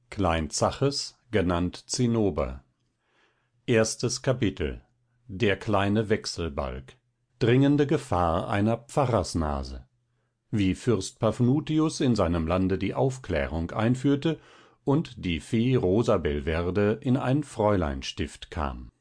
Klein Zaches, genannt Zinnober. Erstes Kapitel. Der kleine Wechselbalg. Dringende Gefahr einer Pfarrersnase. Wie Fürst Paphnutius in seinem Lande die Aufklärung einführte und die Fee Rosabelverde in ein Fräuleinstift kam.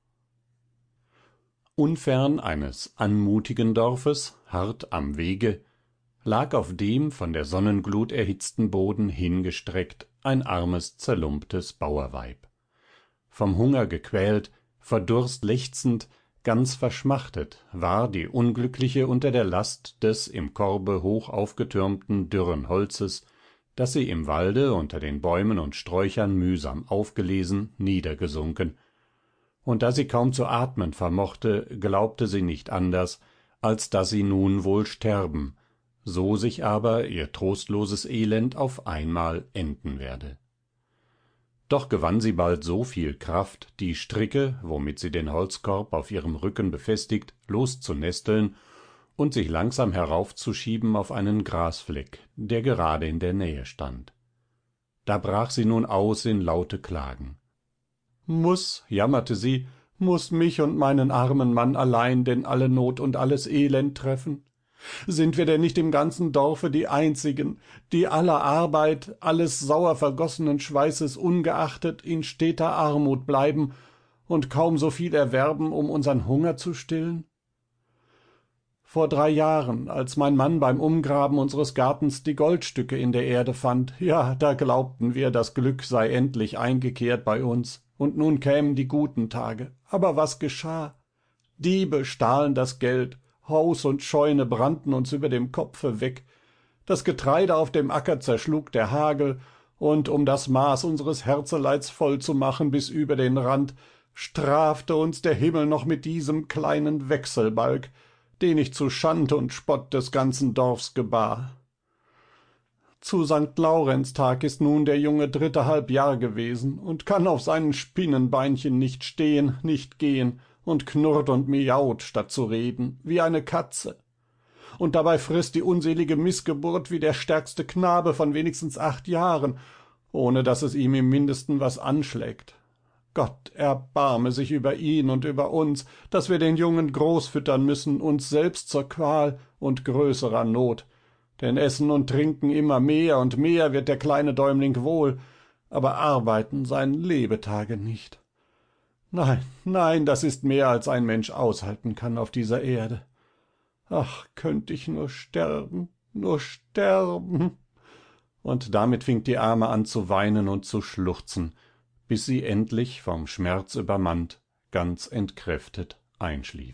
Unfern eines anmutigen Dorfes, hart am Wege, lag auf dem von der Sonnenglut erhitzten Boden hingestreckt ein armes zerlumptes Bauerweib. Vom Hunger gequält, vor Durst lechzend, ganz verschmachtet war die Unglückliche unter der Last des im Korbe hoch aufgetürmten dürren Holzes, das sie im Walde unter den Bäumen und Sträuchern mühsam aufgelesen, niedergesunken, und da sie kaum zu atmen vermochte, glaubte sie nicht anders, als daß sie nun wohl sterben, so sich aber ihr trostloses Elend auf einmal enden werde. Doch gewann sie bald so viel Kraft, die Stricke, womit sie den Holzkorb auf ihrem Rücken befestigt, loszunesteln und sich langsam heraufzuschieben auf einen Grasfleck, der gerade in der Nähe stand. Da brach sie nun aus in laute Klagen. »Muß«, jammerte sie, »muß mich und meinen armen Mann allein denn alle Not und alles Elend treffen? Sind wir denn nicht im ganzen Dorfe die Einzigen, die aller Arbeit, alles sauer vergossenen Schweißes ungeachtet in steter Armut bleiben und kaum so viel erwerben, um unsern Hunger zu stillen? Vor 3 Jahren, als mein Mann beim Umgraben unseres Gartens die Goldstücke in der Erde fand, ja, da glaubten wir, das Glück sei endlich eingekehrt bei uns, und nun kämen die guten Tage. Aber was geschah? Diebe stahlen das Geld, Haus und Scheune brannten uns über dem Kopfe weg, das Getreide auf dem Acker zerschlug der Hagel, und um das Maß unseres Herzeleids voll zu machen bis über den Rand, strafte uns der Himmel noch mit diesem kleinen Wechselbalg, den ich zu Schand und Spott des ganzen Dorfs gebar. Zu St. Laurenztag ist nun der Junge 3,5 Jahr gewesen und kann auf seinen Spinnenbeinchen nicht stehen, nicht gehen und knurrt und miaut, statt zu reden, wie eine Katze. Und dabei frißt die unselige Mißgeburt wie der stärkste Knabe von wenigstens 8 Jahren, ohne daß es ihm im Mindesten was anschlägt. Gott erbarme sich über ihn und über uns, dass wir den Jungen großfüttern müssen, uns selbst zur Qual und größerer Not. Denn Essen und Trinken immer mehr und mehr wird der kleine Däumling wohl, aber arbeiten seine Lebetage nicht. Nein, nein, das ist mehr, als ein Mensch aushalten kann auf dieser Erde. Ach, könnt ich nur sterben, nur sterben!« Und damit fing die Arme an zu weinen und zu schluchzen, bis sie endlich, vom Schmerz übermannt, ganz entkräftet einschlief.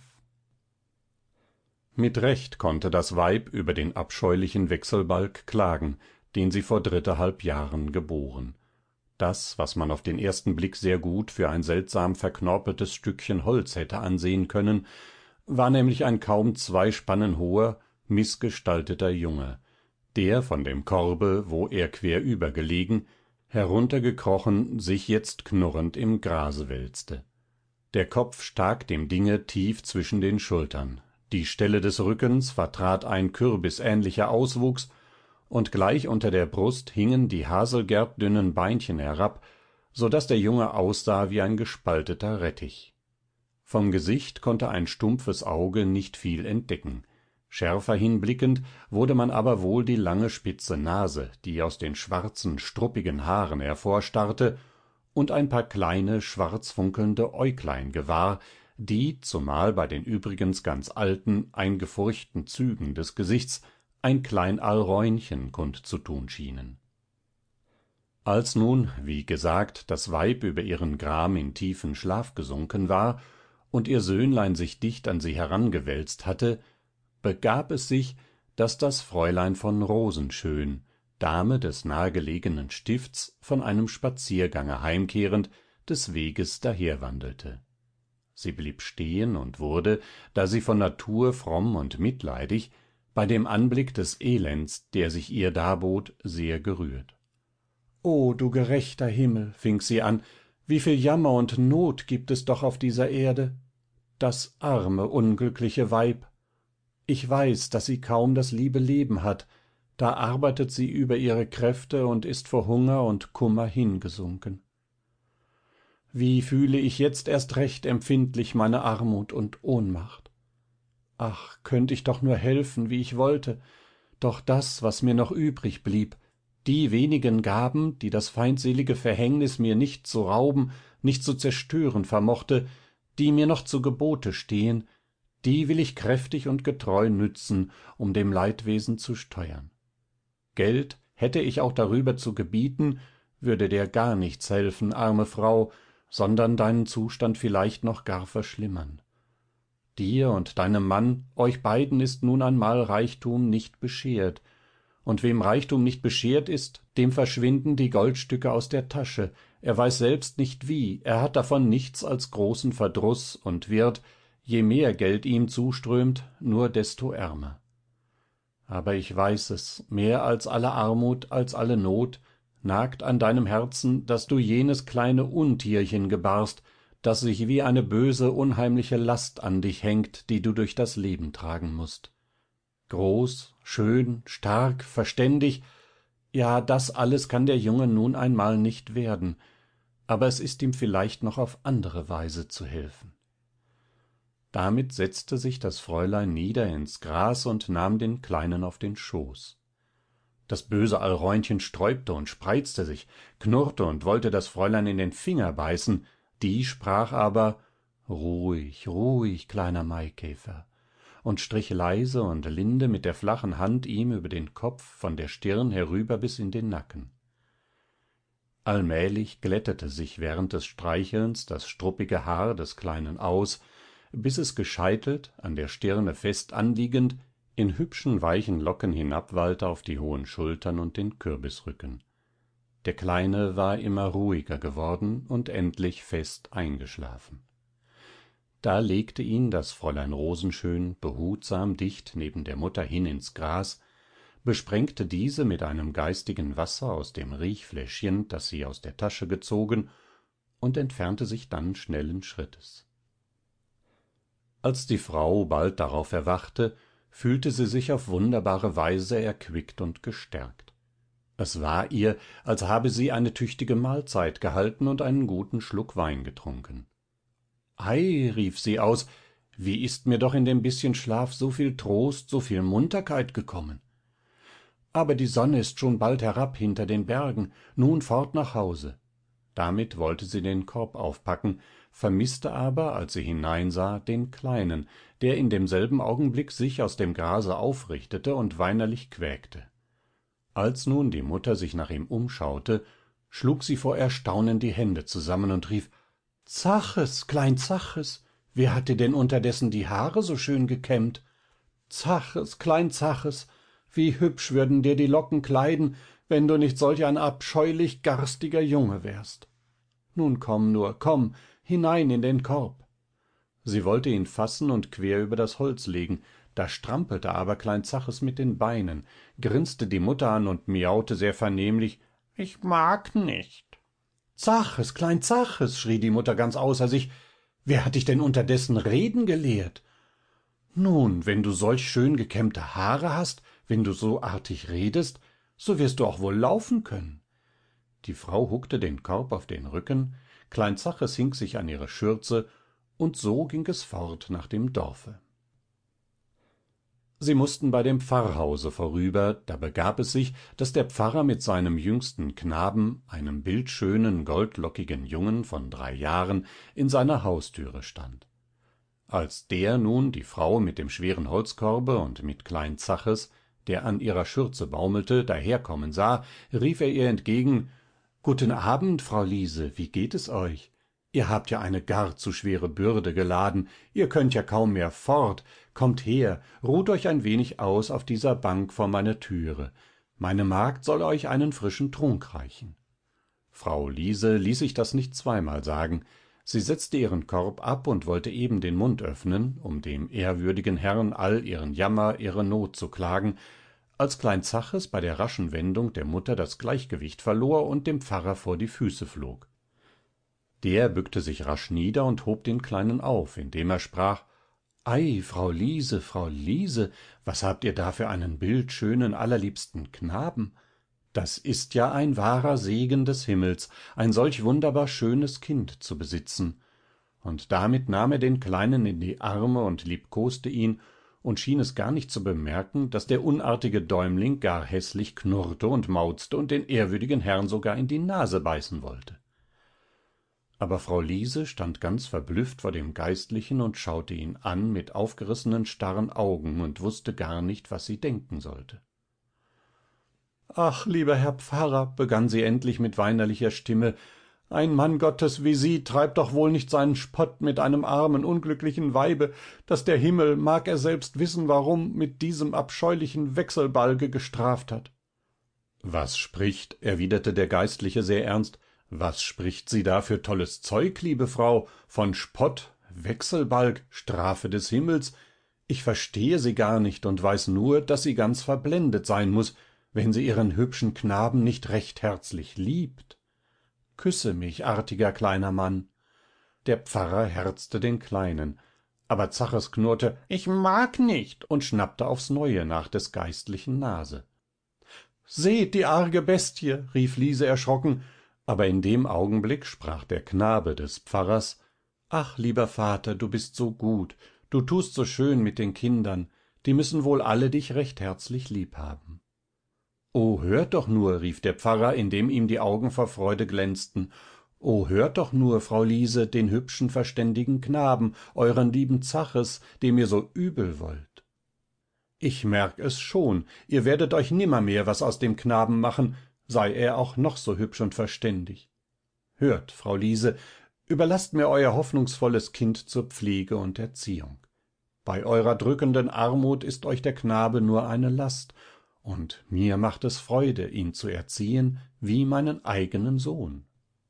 Mit Recht konnte das Weib über den abscheulichen Wechselbalg klagen, den sie vor 3,5 Jahren geboren. Das, was man auf den ersten Blick sehr gut für ein seltsam verknorpeltes Stückchen Holz hätte ansehen können, war nämlich ein kaum 2 Spannen hoher, mißgestalteter Junge, der von dem Korbe, wo er querüber gelegen, heruntergekrochen sich jetzt knurrend im Grase wälzte. Der Kopf stak dem Dinge tief zwischen den Schultern, die Stelle des Rückens vertrat ein kürbisähnlicher Auswuchs, und gleich unter der Brust hingen die haselgertdünnen Beinchen herab, so daß der Junge aussah wie ein gespalteter Rettich. Vom Gesicht konnte ein stumpfes Auge nicht viel entdecken, schärfer hinblickend wurde man aber wohl die lange spitze Nase, die aus den schwarzen struppigen Haaren hervorstarrte, und ein paar kleine schwarz funkelnde Äuglein gewahr, die, zumal bei den übrigens ganz alten, eingefurchten Zügen des Gesichts, ein klein Alräunchen kundzutun schienen. Als nun, wie gesagt, das Weib über ihren Gram in tiefen Schlaf gesunken war und ihr Söhnlein sich dicht an sie herangewälzt hatte, begab es sich, daß das Fräulein von Rosenschön, Dame des nahegelegenen Stifts, von einem Spaziergange heimkehrend des Weges daherwandelte. Sie blieb stehen und wurde, da sie von Natur fromm und mitleidig, bei dem Anblick des Elends, der sich ihr darbot, sehr gerührt. »O du gerechter Himmel«, fing sie an, »wie viel Jammer und Not gibt es doch auf dieser Erde! Das arme, unglückliche Weib! Ich weiß, daß sie kaum das liebe Leben hat, da arbeitet sie über ihre Kräfte und ist vor Hunger und Kummer hingesunken. Wie fühle ich jetzt erst recht empfindlich meine Armut und Ohnmacht. Ach, könnt ich doch nur helfen, wie ich wollte, doch das, was mir noch übrig blieb, die wenigen Gaben, die das feindselige Verhängnis mir nicht zu rauben, nicht zu zerstören vermochte, die mir noch zu Gebote stehen, die will ich kräftig und getreu nützen, um dem Leidwesen zu steuern. Geld hätte ich auch darüber zu gebieten, würde dir gar nichts helfen, arme Frau, sondern deinen Zustand vielleicht noch gar verschlimmern. Dir und deinem Mann, euch beiden ist nun einmal Reichtum nicht beschert, und wem Reichtum nicht beschert ist, dem verschwinden die Goldstücke aus der Tasche, er weiß selbst nicht wie, er hat davon nichts als großen Verdruß und wird, je mehr Geld ihm zuströmt, nur desto ärmer. Aber ich weiß es, mehr als alle Armut, als alle Not, nagt an deinem Herzen, daß du jenes kleine Untierchen gebarst, das sich wie eine böse, unheimliche Last an dich hängt, die du durch das Leben tragen mußt. Groß, schön, stark, verständig, ja, das alles kann der Junge nun einmal nicht werden, aber es ist ihm vielleicht noch auf andere Weise zu helfen. Damit setzte sich das Fräulein nieder ins Gras und nahm den Kleinen auf den Schoß. Das böse Alräunchen sträubte und spreizte sich, knurrte und wollte das Fräulein in den Finger beißen, die sprach aber »Ruhig, ruhig, kleiner Maikäfer«, und strich leise und linde mit der flachen Hand ihm über den Kopf von der Stirn herüber bis in den Nacken. Allmählich glättete sich während des Streichelns das struppige Haar des Kleinen aus, bis es gescheitelt, an der Stirne fest anliegend, in hübschen weichen Locken hinabwallte auf die hohen Schultern und den Kürbisrücken. Der Kleine war immer ruhiger geworden und endlich fest eingeschlafen. Da legte ihn das Fräulein Rosenschön behutsam dicht neben der Mutter hin ins Gras, besprengte diese mit einem geistigen Wasser aus dem Riechfläschchen, das sie aus der Tasche gezogen, und entfernte sich dann schnellen Schrittes. Als die Frau bald darauf erwachte, fühlte sie sich auf wunderbare Weise erquickt und gestärkt. Es war ihr, als habe sie eine tüchtige Mahlzeit gehalten und einen guten Schluck Wein getrunken. »Ei«, rief sie aus, »wie ist mir doch in dem bißchen Schlaf so viel Trost, so viel Munterkeit gekommen! Aber die Sonne ist schon bald herab hinter den Bergen, nun fort nach Hause.« Damit wollte sie den Korb aufpacken, vermißte aber, als sie hineinsah, den Kleinen, der in demselben Augenblick sich aus dem Grase aufrichtete und weinerlich quäkte. Als nun die Mutter sich nach ihm umschaute, schlug sie vor Erstaunen die Hände zusammen und rief, »Zaches, Klein Zaches, wer hat dir denn unterdessen die Haare so schön gekämmt? Zaches, Klein Zaches, wie hübsch würden dir die Locken kleiden, wenn du nicht solch ein abscheulich garstiger Junge wärst. Nun komm nur, komm, hinein in den Korb.« Sie wollte ihn fassen und quer über das Holz legen, da strampelte aber Klein Zaches mit den Beinen, grinste die Mutter an und miaute sehr vernehmlich, »Ich mag nicht.« »Zaches, Klein Zaches«, schrie die Mutter ganz außer sich, »wer hat dich denn unterdessen reden gelehrt? Nun, wenn du solch schön gekämmte Haare hast, wenn du so artig redest, so wirst du auch wohl laufen können.« Die Frau huckte den Korb auf den Rücken, Klein Zaches hing sich an ihre Schürze, und so ging es fort nach dem Dorfe. Sie mußten bei dem Pfarrhause vorüber, da begab es sich, daß der Pfarrer mit seinem jüngsten Knaben, einem bildschönen, goldlockigen Jungen von 3 Jahren, in seiner hausthüre stand. Als der nun die Frau mit dem schweren Holzkorbe und mit Klein Zaches, der an ihrer Schürze baumelte, daherkommen sah, rief er ihr entgegen, »Guten Abend, Frau Liese, wie geht es euch? Ihr habt ja eine gar zu schwere Bürde geladen, ihr könnt ja kaum mehr fort, kommt her, ruht euch ein wenig aus auf dieser Bank vor meiner Türe, meine Magd soll euch einen frischen Trunk reichen.« Frau Liese ließ sich das nicht zweimal sagen, sie setzte ihren Korb ab und wollte eben den Mund öffnen, um dem ehrwürdigen Herrn all ihren Jammer, ihre Not zu klagen, als Klein Zaches bei der raschen Wendung der Mutter das Gleichgewicht verlor und dem Pfarrer vor die Füße flog. Der bückte sich rasch nieder und hob den Kleinen auf, indem er sprach, ei, Frau Liese, was habt ihr da für einen bildschönen, allerliebsten Knaben? Das ist ja ein wahrer Segen des Himmels, ein solch wunderbar schönes Kind zu besitzen. Und damit nahm er den Kleinen in die Arme und liebkoste ihn und schien es gar nicht zu bemerken, daß der unartige Däumling gar häßlich knurrte und mauzte und den ehrwürdigen Herrn sogar in die Nase beißen wollte. Aber Frau Liese stand ganz verblüfft vor dem Geistlichen und schaute ihn an mit aufgerissenen starren Augen und wußte gar nicht, was sie denken sollte. »Ach, lieber Herr Pfarrer«, begann sie endlich mit weinerlicher Stimme, »ein Mann Gottes wie Sie treibt doch wohl nicht seinen Spott mit einem armen, unglücklichen Weibe, das der Himmel, mag er selbst wissen warum, mit diesem abscheulichen Wechselbalge gestraft hat.« »Was spricht«, erwiderte der Geistliche sehr ernst, »was spricht sie da für tolles Zeug, liebe Frau, von Spott, Wechselbalg, Strafe des Himmels? Ich verstehe sie gar nicht und weiß nur, daß sie ganz verblendet sein muß, wenn sie ihren hübschen Knaben nicht recht herzlich liebt. Küsse mich, artiger kleiner Mann.« Der Pfarrer herzte den Kleinen, aber Zaches knurrte »Ich mag nicht« und schnappte aufs Neue nach des Geistlichen Nase. »Seht die arge Bestie«, rief Liese erschrocken, aber in dem Augenblick sprach der Knabe des Pfarrers, »Ach, lieber Vater, du bist so gut, du tust so schön mit den Kindern, die müssen wohl alle dich recht herzlich lieb haben.« »O, hört doch nur«, rief der Pfarrer, indem ihm die Augen vor Freude glänzten, »o, hört doch nur, Frau Liese, den hübschen, verständigen Knaben, euren lieben Zaches, dem ihr so übel wollt. Ich merk es schon, ihr werdet euch nimmermehr was aus dem Knaben machen, sei er auch noch so hübsch und verständig. Hört, Frau Liese, überlaßt mir euer hoffnungsvolles Kind zur Pflege und Erziehung. Bei eurer drückenden Armut ist euch der Knabe nur eine Last, und mir macht es Freude, ihn zu erziehen wie meinen eigenen Sohn.«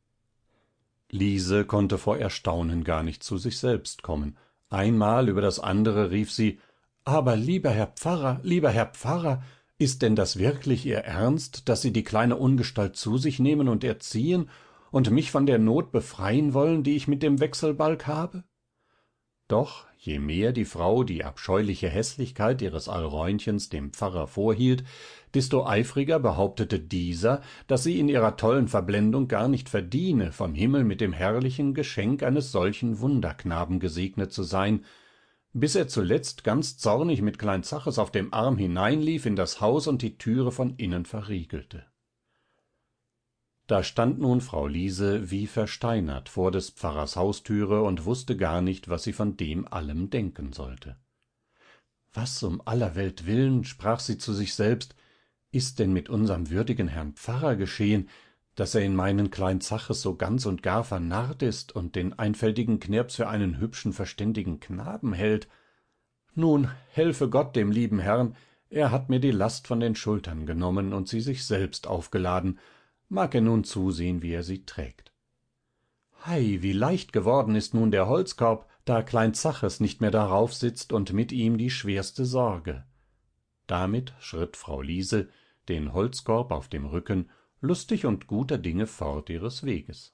Liese konnte vor Erstaunen gar nicht zu sich selbst kommen. Einmal über das andere rief sie, »Aber lieber Herr Pfarrer, ist denn das wirklich Ihr Ernst, daß Sie die kleine Ungestalt zu sich nehmen und erziehen und mich von der Not befreien wollen, die ich mit dem Wechselbalg habe?« Doch je mehr die Frau die abscheuliche Häßlichkeit ihres Alräunchens dem Pfarrer vorhielt, desto eifriger behauptete dieser, daß sie in ihrer tollen Verblendung gar nicht verdiene, vom Himmel mit dem herrlichen Geschenk eines solchen Wunderknaben gesegnet zu sein, bis er zuletzt ganz zornig mit Klein Zaches auf dem Arm hineinlief in das Haus und die Türe von innen verriegelte. Da stand nun Frau Liese wie versteinert vor des Pfarrers Haustüre und wußte gar nicht, was sie von dem allem denken sollte. »Was um aller Welt willen«, sprach sie zu sich selbst, »ist denn mit unserm würdigen Herrn Pfarrer geschehen, daß er in meinen Klein Zaches so ganz und gar vernarrt ist und den einfältigen Knirps für einen hübschen, verständigen Knaben hält? Nun, helfe Gott dem lieben Herrn, er hat mir die Last von den Schultern genommen und sie sich selbst aufgeladen, mag er nun zusehen, wie er sie trägt. Hei, wie leicht geworden ist nun der Holzkorb, da Klein Zaches nicht mehr darauf sitzt und mit ihm die schwerste Sorge.« Damit schritt Frau Liese, den Holzkorb auf dem Rücken, lustig und guter Dinge fort ihres Weges.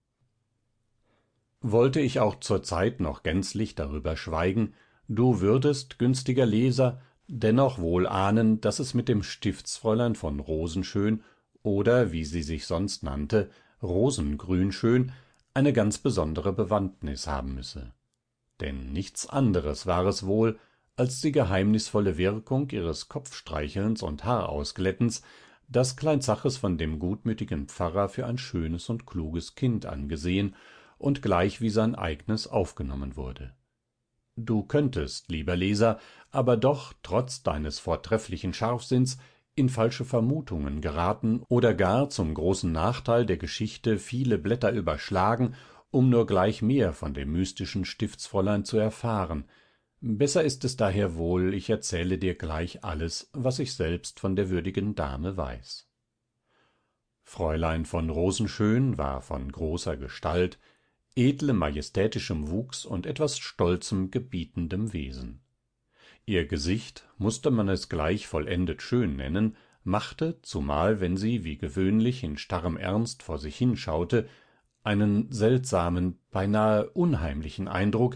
Wollte ich auch zur Zeit noch gänzlich darüber schweigen, du würdest, günstiger Leser, dennoch wohl ahnen, daß es mit dem Stiftsfräulein von Rosenschön oder, wie sie sich sonst nannte, Rosengrünschön, eine ganz besondere Bewandtnis haben müsse. Denn nichts anderes war es wohl, als die geheimnisvolle Wirkung ihres Kopfstreichelns und Haarausglättens, das Klein Zaches von dem gutmütigen Pfarrer für ein schönes und kluges Kind angesehen und gleich wie sein eignes aufgenommen wurde. Du könntest, lieber Leser, aber doch, trotz deines vortrefflichen Scharfsinns, in falsche Vermutungen geraten oder gar zum großen Nachteil der Geschichte viele Blätter überschlagen, um nur gleich mehr von dem mystischen Stiftsfräulein zu erfahren. Besser ist es daher wohl, ich erzähle dir gleich alles, was ich selbst von der würdigen Dame weiß. Fräulein von Rosenschön war von großer Gestalt, edlem majestätischem Wuchs und etwas stolzem, gebietendem Wesen. Ihr Gesicht, mußte man es gleich vollendet schön nennen, machte, zumal wenn sie wie gewöhnlich in starrem Ernst vor sich hinschaute, einen seltsamen, beinahe unheimlichen Eindruck,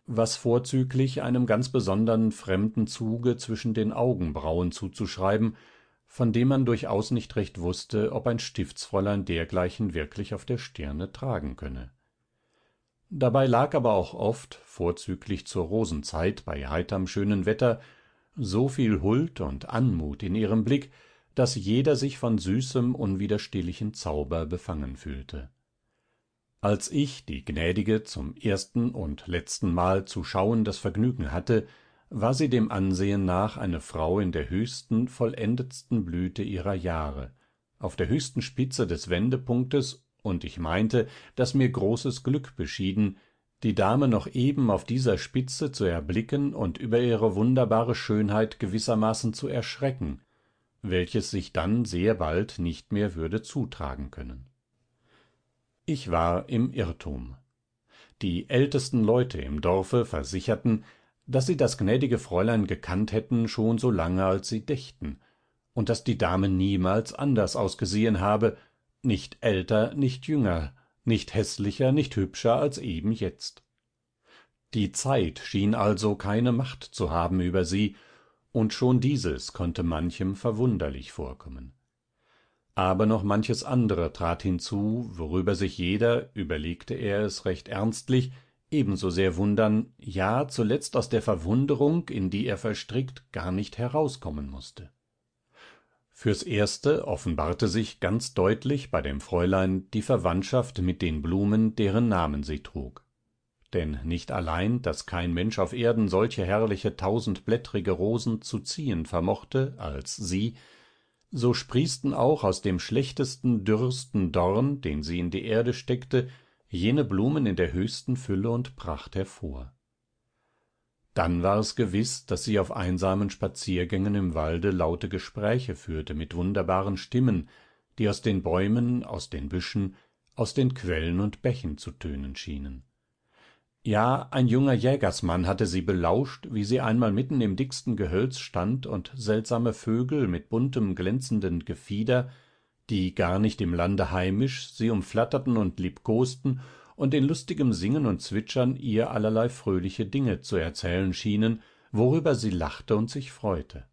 was vorzüglich einem ganz besondern fremden zuge zwischen den Augenbrauen zuzuschreiben, von dem man durchaus nicht recht wußte, ob ein Stiftsfräulein dergleichen wirklich auf der stirne tragen könne. Dabei lag aber auch oft, vorzüglich zur rosenzeit bei heiterm schönen wetter, so viel huld und anmut in ihrem blick, daß jeder sich von süßem unwiderstehlichen zauber befangen fühlte. als ich die gnädige zum ersten und letztenmal zu schauen das vergnügen hatte, war sie dem ansehen nach eine frau in der höchsten vollendetsten blüte ihrer jahre, auf der höchsten spitze des wendepunktes, und ich meinte, daß mir großes glück beschieden, die dame noch eben auf dieser spitze zu erblicken und über ihre wunderbare schönheit gewissermaßen zu erschrecken, welches sich dann sehr bald nicht mehr würde zutragen können. Ich war im irrtum. Die ältesten leute im dorfe versicherten, daß sie das gnädige fräulein gekannt hätten schon so lange als sie dächten, und daß die dame niemals anders ausgesehen habe, nicht älter nicht jünger, nicht häßlicher nicht hübscher als eben jetzt. Die zeit schien also keine macht zu haben über sie, und schon dieses konnte manchem verwunderlich vorkommen. Aber noch manches andere trat hinzu, worüber sich jeder, überlegte er es recht ernstlich, ebenso sehr wundern, ja zuletzt aus der verwunderung, in die er verstrickt, gar nicht herauskommen mußte. fürs erste offenbarte sich ganz deutlich bei dem fräulein die verwandtschaft mit den blumen, deren namen sie trug. Denn nicht allein, daß kein mensch auf erden solche herrliche tausendblättrige rosen zu ziehen vermochte als sie, so sprießten auch aus dem schlechtesten dürresten dorn, den sie in die erde steckte, jene blumen in der höchsten fülle und pracht hervor. dann war es gewiß, daß sie auf einsamen spaziergängen im walde laute gespräche führte mit wunderbaren stimmen, die aus den bäumen, aus den büschen, aus den quellen und bächen zu tönen schienen. Ja, ein junger jägersmann hatte sie belauscht, wie sie einmal mitten im dicksten gehölz stand und seltsame vögel mit buntem glänzendem gefieder, die gar nicht im lande heimisch, sie umflatterten und liebkosten und in lustigem singen und zwitschern ihr allerlei fröhliche dinge zu erzählen schienen, worüber sie lachte und sich freute.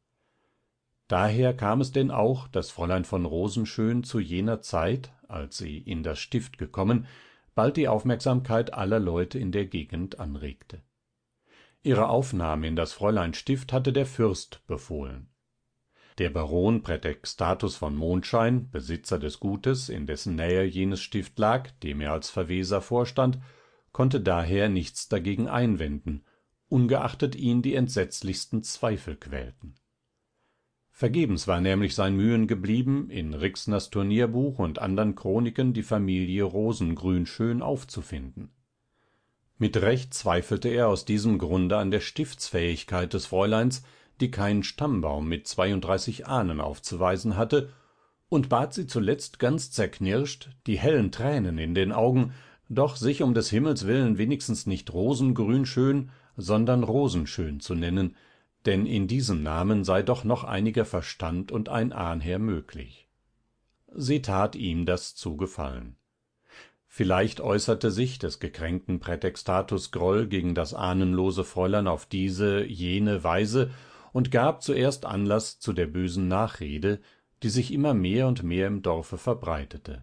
daher kam es denn auch, daß fräulein von rosenschön zu jener zeit, als sie in das stift gekommen, bald die aufmerksamkeit aller leute in der gegend anregte. ihre aufnahme in das fräuleinstift hatte der fürst befohlen. der baron prätextatus von mondschein, besitzer des gutes, in dessen nähe jenes stift lag, dem er als verweser vorstand, konnte daher nichts dagegen einwenden, ungeachtet ihn die entsetzlichsten zweifel quälten. vergebens war nämlich sein mühen geblieben, in rixners turnierbuch und andern chroniken die familie rosengrünschön aufzufinden. mit recht zweifelte er aus diesem grunde an der stiftsfähigkeit des fräuleins, die keinen stammbaum mit 32 ahnen aufzuweisen hatte, und bat sie zuletzt ganz zerknirscht, die hellen tränen in den augen, doch sich um des himmels willen wenigstens nicht rosengrünschön, sondern rosenschön zu nennen, denn in diesem namen sei doch noch einiger verstand und ein ahnherr möglich. sie tat ihm das zu gefallen. vielleicht äußerte sich des gekränkten prätextatus groll gegen das ahnenlose fräulein auf diese jene weise und gab zuerst anlaß zu der bösen nachrede, die sich immer mehr und mehr im dorfe verbreitete.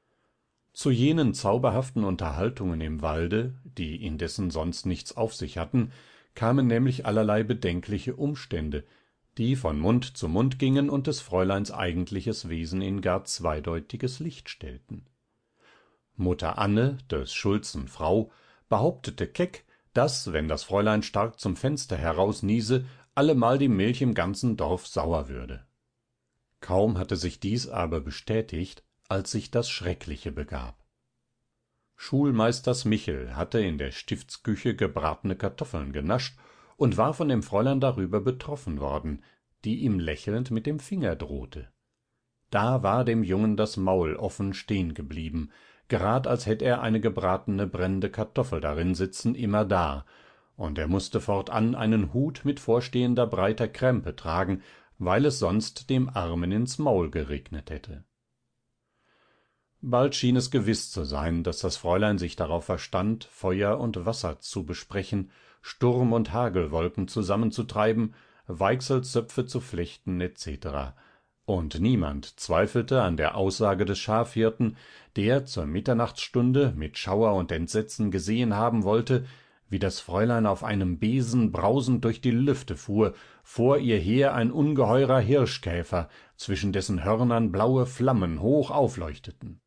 zu jenen zauberhaften unterhaltungen im walde, die indessen sonst nichts auf sich hatten, kamen nämlich allerlei bedenkliche umstände, die von mund zu mund gingen und des fräuleins eigentliches wesen in gar zweideutiges licht stellten. mutter anne, des schulzen frau, behauptete keck, daß wenn das fräulein stark zum fenster heraus niese, allemal die milch im ganzen dorf sauer würde. kaum hatte sich dies aber bestätigt, als sich das schreckliche begab. schulmeisters michel hatte in der stiftsküche gebratene kartoffeln genascht und war von dem fräulein darüber betroffen worden, die ihm lächelnd mit dem finger drohte. da war dem jungen das maul offen stehn geblieben, gerad als hätt er eine gebratene brennende kartoffel darin sitzen immerdar, und er mußte fortan einen hut mit vorstehender breiter krempe tragen, weil es sonst dem armen ins maul geregnet hätte. bald schien es gewiß zu sein, daß das Fräulein sich darauf verstand, Feuer und Wasser zu besprechen, Sturm und Hagelwolken zusammenzutreiben, Weichselzöpfe zu flechten etc., und niemand zweifelte an der aussage des schafhirten, der zur Mitternachtsstunde mit Schauer und Entsetzen gesehen haben wollte, wie das Fräulein auf einem besen brausend durch die lüfte fuhr, vor ihr her ein ungeheurer Hirschkäfer, zwischen dessen hörnern blaue Flammen hoch aufleuchteten.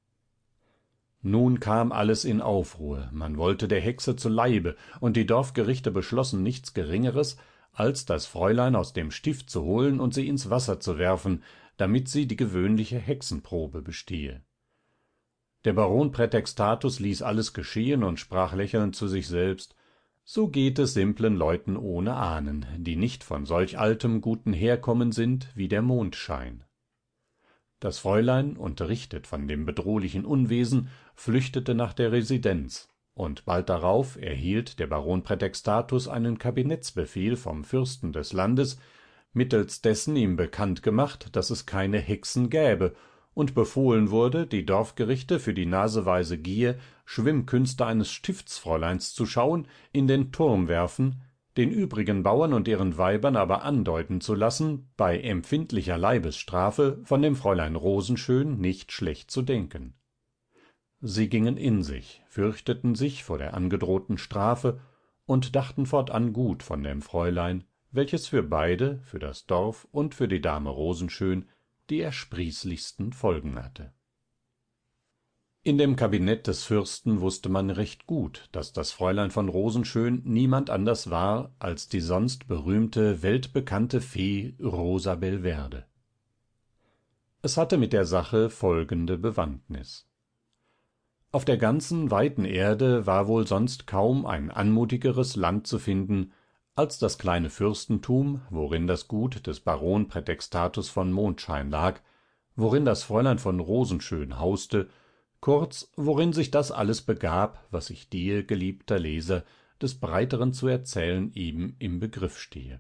Nun kam alles in aufruhr, man wollte der hexe zu leibe, und die dorfgerichte beschlossen nichts geringeres, als das fräulein aus dem stift zu holen und sie ins wasser zu werfen, damit sie die gewöhnliche hexenprobe bestehe. Der baron prätextatus ließ alles geschehen und sprach lächelnd zu sich selbst: so geht es simplen leuten ohne ahnen, die nicht von solch altem guten herkommen sind wie der mondschein. Das fräulein, unterrichtet von dem bedrohlichen unwesen, flüchtete nach der residenz, und bald darauf erhielt der baron prätextatus einen kabinettsbefehl vom fürsten des landes, mittels dessen ihm bekannt gemacht, daß es keine hexen gäbe, und befohlen wurde, die dorfgerichte für die naseweise gier, schwimmkünste eines stiftsfräuleins zu schauen, in den turm werfen, den übrigen bauern und ihren weibern aber andeuten zu lassen, bei empfindlicher leibesstrafe von dem fräulein rosenschön nicht schlecht zu denken. Sie gingen in sich, fürchteten sich vor der angedrohten strafe und dachten fortan gut von dem fräulein, welches für beide, für das dorf und für die dame rosenschön, die ersprießlichsten folgen hatte. In dem kabinett des fürsten wußte man recht gut, daß das fräulein von rosenschön niemand anders war als die sonst berühmte weltbekannte fee rosabelverde. Es hatte mit der sache folgende bewandtnis: auf der ganzen weiten erde war wohl sonst kaum ein anmutigeres land zu finden als das kleine fürstentum, worin das gut des baron prätextatus von mondschein lag, worin das fräulein von rosenschön hauste, kurz worin sich das alles begab, was ich dir, geliebter leser, des breiteren zu erzählen eben im begriff stehe.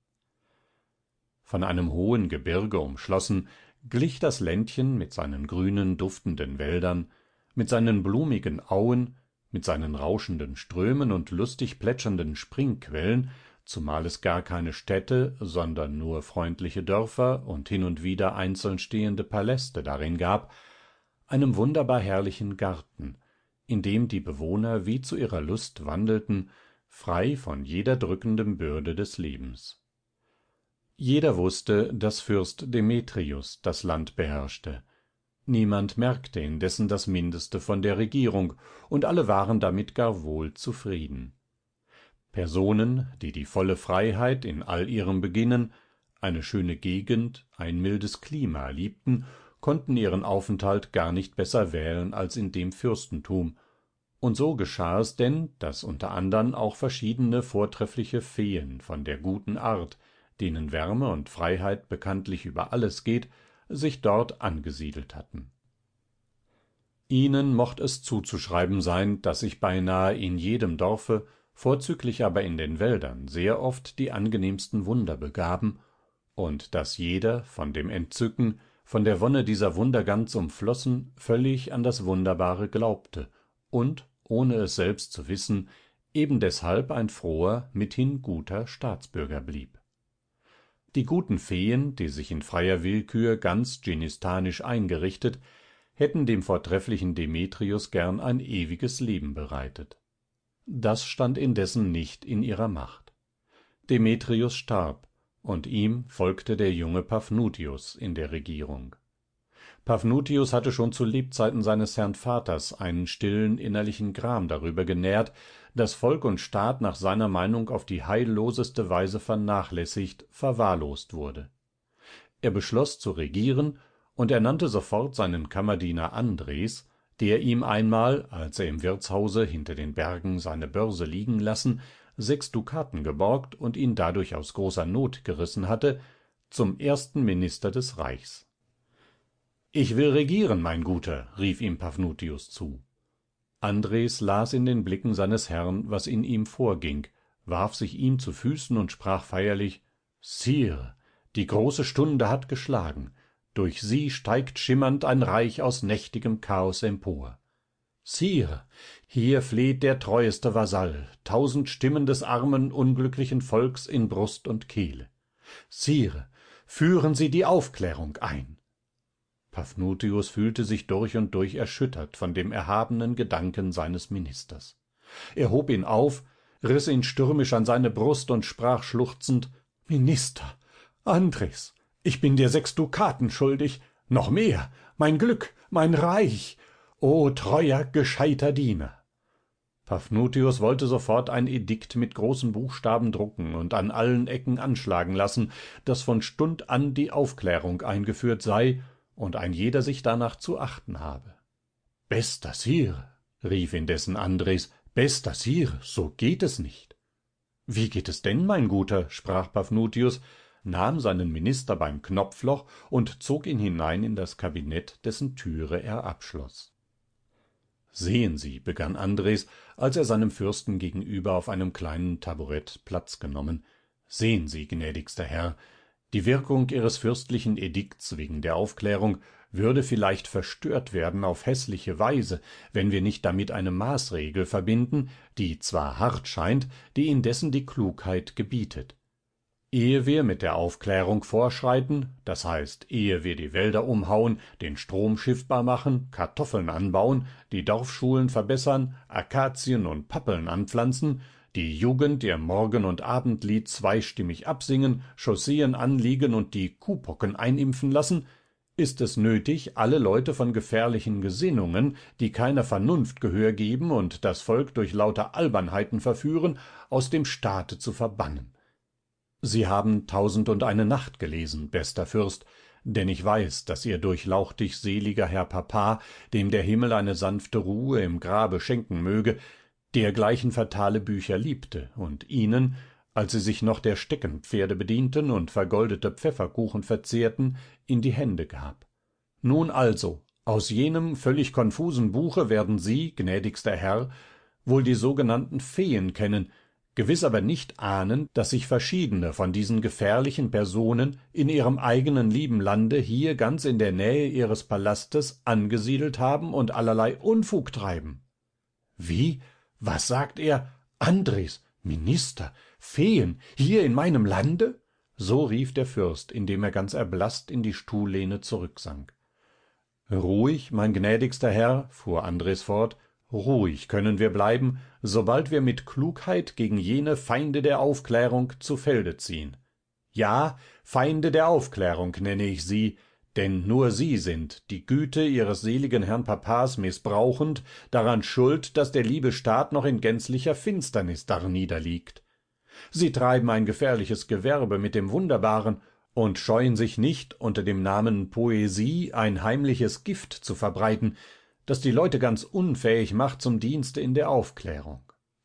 Von einem hohen gebirge umschlossen, glich das ländchen mit seinen grünen duftenden wäldern, mit seinen blumigen auen, mit seinen rauschenden strömen und lustig plätschernden springquellen, zumal es gar keine städte, sondern nur freundliche dörfer und hin und wieder einzeln stehende paläste darin gab, einem wunderbar herrlichen garten, in dem die bewohner wie zu ihrer lust wandelten, frei von jeder drückenden bürde des lebens. Jeder wußte, daß fürst demetrius das land beherrschte, niemand merkte indessen das mindeste von der regierung, und alle waren damit gar wohl zufrieden. Personen, die die volle freiheit in all ihrem beginnen, eine schöne gegend, ein mildes klima liebten, konnten ihren aufenthalt gar nicht besser wählen als in dem fürstentum, und so geschah es denn, daß unter andern auch verschiedene vortreffliche feen von der guten art, denen wärme und freiheit bekanntlich über alles geht, sich dort angesiedelt hatten. ihnen mocht es zuzuschreiben sein, daß sich beinahe in jedem dorfe, vorzüglich aber in den wäldern, sehr oft die angenehmsten wunder begaben, und daß jeder von dem entzücken, von der wonne dieser wunder ganz umflossen, völlig an das wunderbare glaubte und, ohne es selbst zu wissen, eben deshalb ein froher, mithin guter staatsbürger blieb. Die guten feen, die sich in freier willkür ganz dschinistanisch eingerichtet, hätten dem vortrefflichen demetrius gern ein ewiges leben bereitet. Das stand indessen nicht in ihrer macht. demetrius starb, und ihm folgte der junge paphnutius in der regierung. paphnutius hatte schon zu lebzeiten seines herrn vaters einen stillen innerlichen gram darüber genährt, daß volk und staat nach seiner meinung auf die heilloseste weise vernachlässigt, verwahrlost wurde. Er beschloß zu regieren, und ernannte sofort seinen kammerdiener andres, der ihm einmal, als er im wirtshause hinter den bergen seine börse liegen lassen, 6 dukaten geborgt und ihn dadurch aus großer not gerissen hatte, zum ersten minister des reichs. ich will regieren, mein guter, rief ihm paphnutius zu. andres las in den blicken seines herrn, was in ihm vorging, warf sich ihm zu füßen und sprach feierlich: sire, die große stunde hat geschlagen, durch sie steigt schimmernd ein Reich aus nächtigem Chaos empor. Sire, hier fleht der treueste Vasall, 1000 Stimmen des armen, unglücklichen Volks in Brust und Kehle. Sire, führen Sie die Aufklärung ein. Paphnutius fühlte sich durch und durch erschüttert von dem erhabenen Gedanken seines Ministers. Er hob ihn auf, riß ihn stürmisch an seine Brust und sprach schluchzend: »Minister, Andres, ich bin dir 6 Dukaten schuldig, noch mehr, mein Glück, mein Reich, o treuer, gescheiter Diener!« Paphnutius wollte sofort ein Edikt mit großen Buchstaben drucken und an allen Ecken anschlagen lassen, daß von Stund an die Aufklärung eingeführt sei und ein jeder sich danach zu achten habe. »Bester Sire«, rief indessen Andres, »bester Sire, so geht es nicht.« »Wie geht es denn, mein Guter?« sprach Paphnutius, nahm seinen Minister beim Knopfloch und zog ihn hinein in das Kabinett, dessen Türe er abschloß. »Sehen Sie«, begann Andres, als er seinem Fürsten gegenüber auf einem kleinen Taburett Platz genommen, »sehen Sie, gnädigster Herr, die Wirkung Ihres fürstlichen Edikts wegen der Aufklärung würde vielleicht verstört werden auf häßliche Weise, wenn wir nicht damit eine Maßregel verbinden, die zwar hart scheint, die indessen die Klugheit gebietet. Ehe wir mit der Aufklärung vorschreiten, das heißt, ehe wir die Wälder umhauen, den Strom schiffbar machen, Kartoffeln anbauen, die Dorfschulen verbessern, Akazien und Pappeln anpflanzen, die Jugend ihr Morgen- und Abendlied zweistimmig absingen, Chausseen anlegen und die Kuhpocken einimpfen lassen, ist es nötig, alle Leute von gefährlichen Gesinnungen, die keiner Vernunft Gehör geben und das Volk durch lauter Albernheiten verführen, aus dem Staate zu verbannen. Sie haben 1001 Nacht gelesen, bester Fürst, denn ich weiß, daß ihr durchlauchtig seliger Herr Papa, dem der Himmel eine sanfte Ruhe im Grabe schenken möge, dergleichen fatale Bücher liebte und ihnen, als sie sich noch der Steckenpferde bedienten und vergoldete Pfefferkuchen verzehrten, in die Hände gab. Nun also, aus jenem völlig konfusen Buche werden Sie, gnädigster Herr, wohl die sogenannten Feen kennen, gewiß aber nicht ahnen, daß sich verschiedene von diesen gefährlichen Personen in ihrem eigenen lieben Lande hier ganz in der Nähe ihres Palastes angesiedelt haben und allerlei Unfug treiben. »Wie? Was sagt er? Andres, Minister, Feen, hier in meinem Lande?« So rief der Fürst, indem er ganz erblaßt in die Stuhllehne zurücksank. »Ruhig, mein gnädigster Herr«, fuhr Andres fort, »ruhig können wir bleiben, sobald wir mit Klugheit gegen jene Feinde der Aufklärung zu Felde ziehen. Ja, Feinde der Aufklärung nenne ich sie, denn nur sie sind, die Güte ihres seligen Herrn Papas mißbrauchend, daran schuld, daß der liebe Staat noch in gänzlicher Finsternis darniederliegt. Sie treiben ein gefährliches Gewerbe mit dem Wunderbaren und scheuen sich nicht, unter dem Namen Poesie ein heimliches Gift zu verbreiten, das die Leute ganz unfähig macht zum Dienste in der Aufklärung.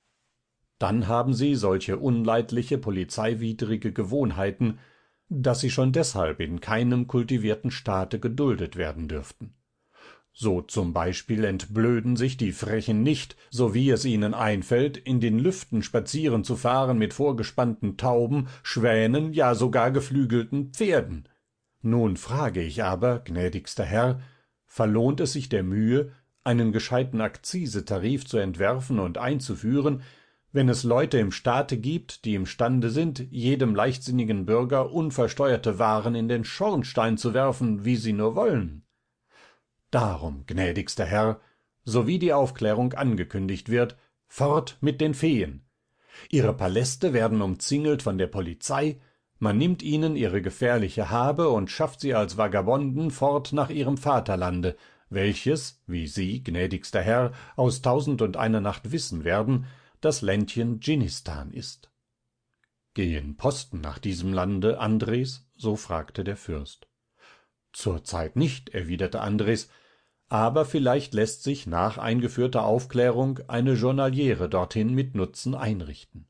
Dann haben sie solche unleidliche polizeiwidrige Gewohnheiten, daß sie schon deshalb in keinem kultivierten Staate geduldet werden dürften. So zum Beispiel entblöden sich die Frechen nicht, so wie es ihnen einfällt, in den Lüften spazieren zu fahren mit vorgespannten Tauben, Schwänen, ja sogar geflügelten Pferden. Nun frage ich aber, gnädigster Herr, verlohnt es sich der Mühe, einen gescheiten Akzisetarif zu entwerfen und einzuführen, wenn es Leute im Staate gibt, die imstande sind, jedem leichtsinnigen Bürger unversteuerte Waren in den Schornstein zu werfen, wie sie nur wollen? Darum, gnädigster Herr, sowie die Aufklärung angekündigt wird, fort mit den Feen. Ihre Paläste werden umzingelt von der Polizei, man nimmt ihnen ihre gefährliche Habe und schafft sie als Vagabonden fort nach ihrem Vaterlande, welches, wie Sie, gnädigster Herr, aus 1001 Nacht wissen werden, das Ländchen Dschinnistan ist. »Gehen Posten nach diesem Lande, Andres?« so fragte der Fürst. »Zurzeit nicht«, erwiderte Andres, »aber vielleicht läßt sich nach eingeführter Aufklärung eine Journaliere dorthin mit Nutzen einrichten.«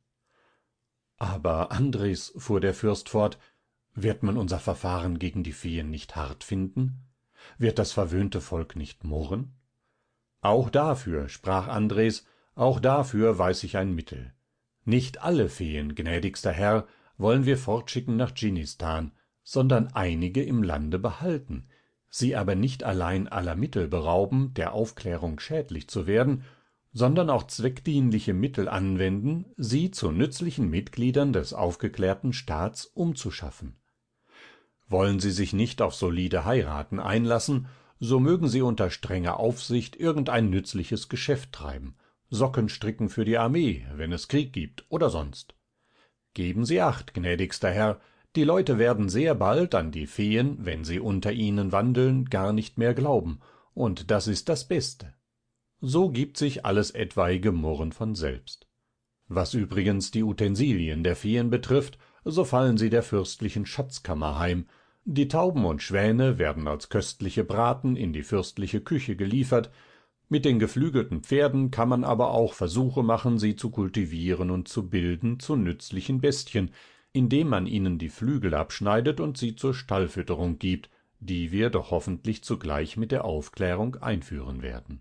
»Aber, Andres«, fuhr der Fürst fort, »wird man unser Verfahren gegen die Feen nicht hart finden? Wird das verwöhnte Volk nicht murren?« »Auch dafür«, sprach Andres, »auch dafür weiß ich ein Mittel. Nicht alle Feen, gnädigster Herr, wollen wir fortschicken nach Dschinnistan, sondern einige im Lande behalten, sie aber nicht allein aller Mittel berauben, der Aufklärung schädlich zu werden, sondern auch zweckdienliche Mittel anwenden, sie zu nützlichen Mitgliedern des aufgeklärten Staats umzuschaffen. Wollen sie sich nicht auf solide Heiraten einlassen, so mögen sie unter strenger Aufsicht irgendein nützliches Geschäft treiben, Socken stricken für die Armee, wenn es Krieg gibt, oder sonst. Geben Sie acht, gnädigster Herr, die Leute werden sehr bald an die Feen, wenn sie unter ihnen wandeln, gar nicht mehr glauben, und das ist das Beste. So gibt sich alles etwaige Murren von selbst. Was übrigens die Utensilien der Feen betrifft, so fallen sie der fürstlichen Schatzkammer heim, die Tauben und Schwäne werden als köstliche Braten in die fürstliche Küche geliefert, mit den geflügelten Pferden kann man aber auch Versuche machen, sie zu kultivieren und zu bilden zu nützlichen Bestien, indem man ihnen die Flügel abschneidet und sie zur Stallfütterung gibt, die wir doch hoffentlich zugleich mit der Aufklärung einführen werden.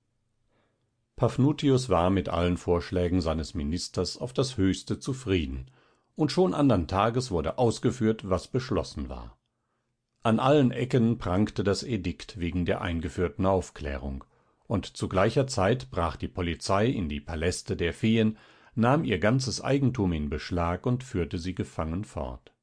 Paphnutius war mit allen Vorschlägen seines Ministers auf das höchste zufrieden, und schon andern Tages wurde ausgeführt, was beschlossen war. An allen Ecken prangte das Edikt wegen der eingeführten Aufklärung, und zu gleicher Zeit brach die Polizei in die Paläste der Feen, nahm ihr ganzes Eigentum in Beschlag und führte sie gefangen fort.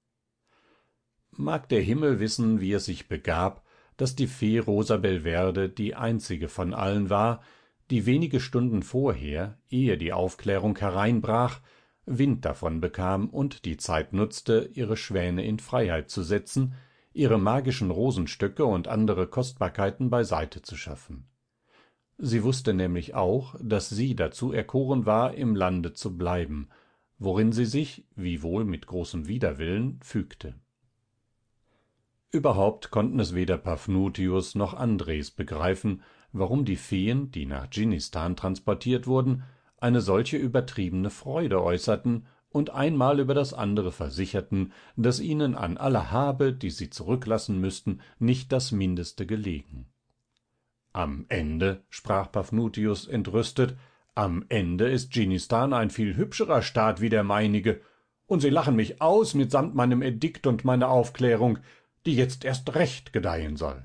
Mag der Himmel wissen, wie es sich begab, daß die Fee Rosabelverde die einzige von allen war, die wenige Stunden vorher, ehe die Aufklärung hereinbrach, Wind davon bekam und die Zeit nutzte, ihre Schwäne in Freiheit zu setzen, ihre magischen Rosenstöcke und andere Kostbarkeiten beiseite zu schaffen. Sie wußte nämlich auch, daß sie dazu erkoren war, im Lande zu bleiben, worin sie sich, wiewohl mit großem Widerwillen, fügte. Überhaupt konnten es weder Paphnutius noch Andres begreifen, warum die Feen, die nach Dschinnistan transportiert wurden, eine solche übertriebene Freude äußerten und einmal über das andere versicherten, daß ihnen an aller Habe, die sie zurücklassen müßten, nicht das mindeste gelegen. Am Ende, sprach Paphnutius entrüstet, am Ende ist Dschinnistan ein viel hübscherer Staat wie der meinige, und sie lachen mich aus mitsamt meinem Edikt und meiner Aufklärung, die jetzt erst recht gedeihen soll.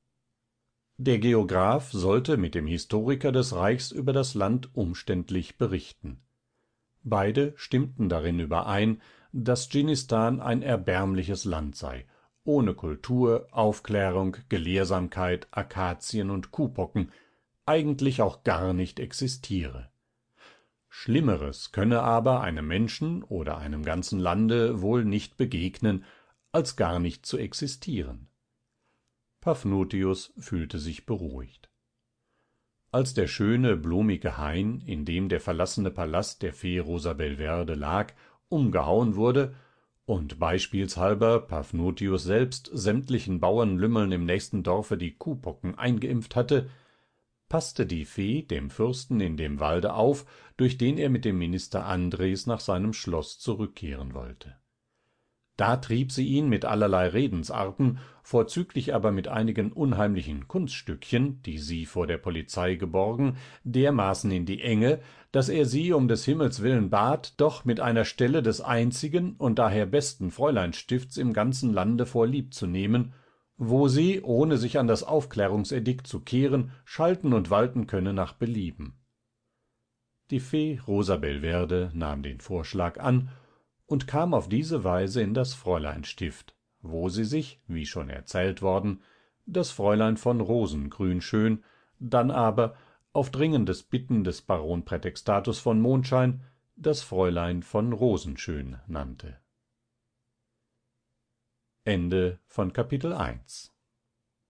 Der Geograph sollte mit dem Historiker des Reichs über das Land umständlich berichten. Beide stimmten darin überein, daß Dschinnistan ein erbärmliches Land sei, ohne Kultur, Aufklärung, Gelehrsamkeit, Akazien und Kuhpocken, eigentlich auch gar nicht existiere. Schlimmeres könne aber einem Menschen oder einem ganzen Lande wohl nicht begegnen, als gar nicht zu existieren. Paphnutius fühlte sich beruhigt. Als der schöne, blumige Hain, in dem der verlassene Palast der Fee Rosabelverde lag, umgehauen wurde, und beispielshalber Paphnutius selbst sämtlichen Bauernlümmeln im nächsten Dorfe die Kuhpocken eingeimpft hatte, paßte die Fee dem Fürsten in dem Walde auf, durch den er mit dem Minister Andres nach seinem Schloß zurückkehren wollte. Da trieb sie ihn mit allerlei Redensarten, vorzüglich aber mit einigen unheimlichen Kunststückchen, die sie vor der Polizei geborgen, dermaßen in die Enge, daß er sie um des Himmels willen bat, doch mit einer Stelle des einzigen und daher besten Fräuleinstifts im ganzen Lande vorlieb zu nehmen, wo sie, ohne sich an das Aufklärungsedikt zu kehren, schalten und walten könne nach Belieben. Die Fee Rosabelverde nahm den Vorschlag an und kam auf diese Weise in das Fräuleinstift, wo sie sich, wie schon erzählt worden, das Fräulein von Rosengrünschön, dann aber, auf dringendes Bitten des Baron Prätextatus von Mondschein, das Fräulein von Rosenschön nannte. Ende von Kapitel 1